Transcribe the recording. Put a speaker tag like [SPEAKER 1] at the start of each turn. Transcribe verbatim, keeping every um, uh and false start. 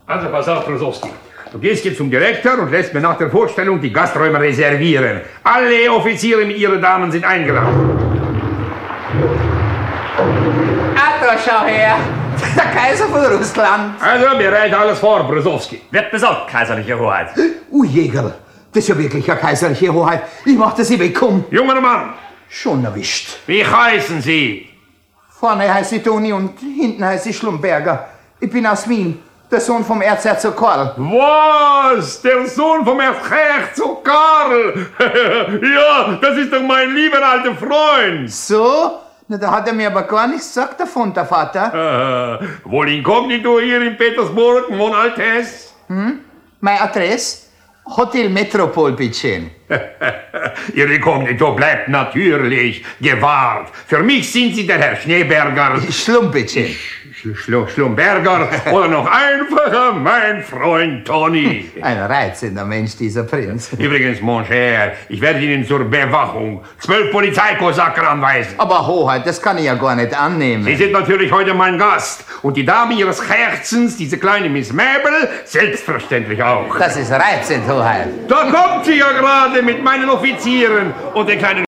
[SPEAKER 1] Also pass auf, Brosowski. Du gehst jetzt zum Direktor und lässt mir nach der Vorstellung die Gasträume reservieren. Alle Offiziere mit ihren Damen sind eingeladen.
[SPEAKER 2] Ach, schau her. Der Kaiser von Russland.
[SPEAKER 1] Also, bereite alles vor, Brosowski.
[SPEAKER 3] Wird besorgt, kaiserliche Hoheit.
[SPEAKER 2] Uh, Jägerl, das ist ja wirklich eine kaiserliche Hoheit. Ich machte Sie willkommen.
[SPEAKER 1] Junger Mann,
[SPEAKER 2] Schon erwischt.
[SPEAKER 1] wie heißen Sie?
[SPEAKER 2] Vorne heißt ich Toni und hinten heißt ich Schlumberger. Ich bin aus Wien, der Sohn vom Erzherzog Karl.
[SPEAKER 1] Was? Der Sohn vom Erzherzog Karl? Ja, das ist doch mein lieber alter Freund.
[SPEAKER 2] So? Na, da hat er mir aber gar nichts gesagt davon, der Vater.
[SPEAKER 1] Äh, wohl inkognito hier in Petersburg, mon Altesse?
[SPEAKER 2] Hm? Meine Adresse? Hotel Metropol, bitteschön.
[SPEAKER 1] Ihr Inkognito bleibt natürlich gewahrt. Für mich sind Sie der Herr Schneeberger.
[SPEAKER 2] Schlump, bitteschön.
[SPEAKER 1] Schl Schlumberger oder noch einfacher mein Freund Toni.
[SPEAKER 2] Ein reizender Mensch, dieser Prinz.
[SPEAKER 1] Übrigens, mon cher, ich werde Ihnen zur Bewachung zwölf Polizeikosaken anweisen.
[SPEAKER 2] Aber Hoheit, das kann ich ja gar nicht annehmen.
[SPEAKER 1] Sie sind natürlich heute mein Gast. Und die Dame Ihres Herzens, diese kleine Miss Mabel, selbstverständlich auch.
[SPEAKER 2] Das ist reizend, Hoheit.
[SPEAKER 1] Da kommt sie ja gerade mit meinen Offizieren und den kleinen